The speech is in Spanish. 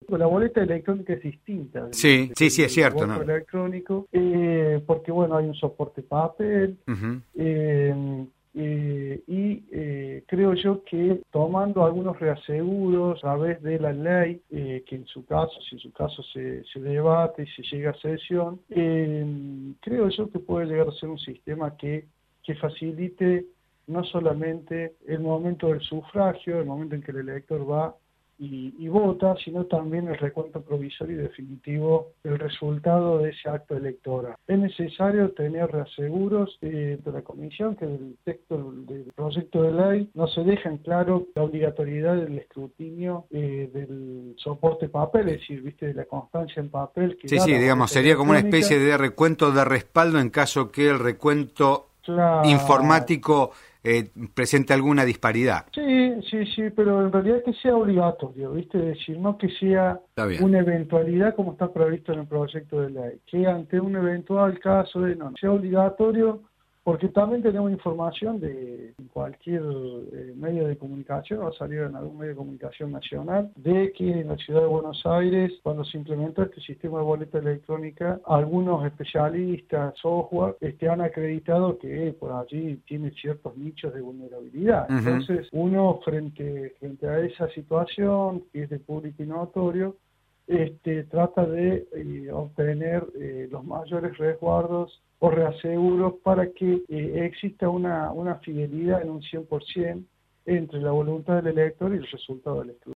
La boleta electrónica es distinta. Sí, sí, es cierto, voto ¿no? electrónico, porque bueno, hay un soporte papel, Uh-huh. creo yo que tomando algunos reaseguros a través de la ley, que en su caso, si en su caso se debate y se llega a sesión, creo yo que puede llegar a ser un sistema que facilite no solamente el momento del sufragio, el momento en que el elector va y vota, sino también el recuento provisorio y definitivo del resultado de ese acto electoral. Es necesario tener reaseguros de la Comisión que del texto del proyecto de ley no se deja en claro la obligatoriedad del escrutinio del soporte papel, es decir, viste, de la constancia en papel que Sí, da sí, la digamos, boleta sería como una electrónica. especie de recuento de respaldo en caso que el recuento Claro. informático presente alguna disparidad. Sí, pero en realidad que sea obligatorio, ¿viste? Es decir, no que sea Está bien. una eventualidad como está previsto en el proyecto de ley, que ante un eventual caso de no, sea obligatorio, porque también tenemos información de cualquier medio de comunicación, o ha salido en algún medio de comunicación nacional, de que en la ciudad de Buenos Aires, cuando se implementó este sistema de boleta electrónica, algunos especialistas, software, han acreditado que por allí tiene ciertos nichos de vulnerabilidad. Uh-huh. Entonces, uno frente a esa situación, que es de público y notorio, trata de obtener los mayores resguardos o reaseguros para que exista una fidelidad en un 100% entre la voluntad del elector y el resultado del escrutinio.